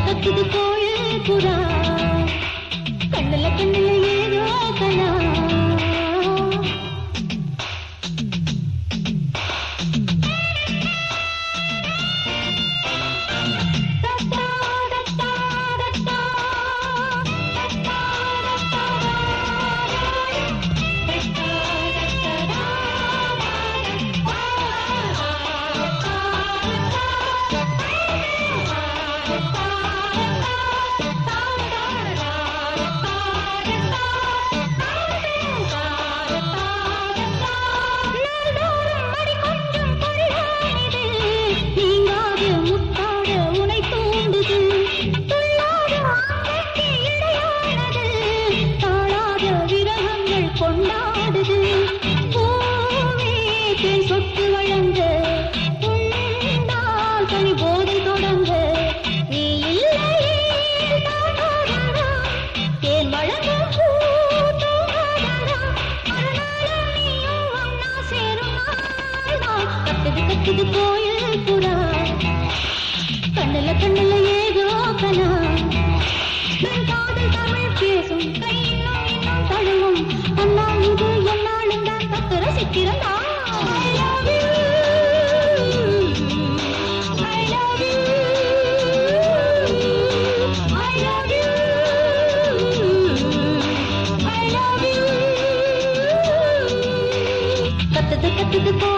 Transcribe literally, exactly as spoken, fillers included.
கத்துது கோயில் புறா கண்ணுல கண்ணுல ஏதோ கலா கொண்டாடுது பூவே தேன் சொட்டு வழங்க உண்டால் தனி போதை தொடங்க நீ இல்லையே தேன் வழங்கும் கத்துது கத்துது கோயில் புறா கண்ணுல கண்ணுல ஏதோ கலா காதல் தமிழ் பேசும் கையிலும் இன்னும் தழுவும் அண்ணா இது என்னாலும் தான் கத்து ரசிக்கிறதா கத்துது கத்துது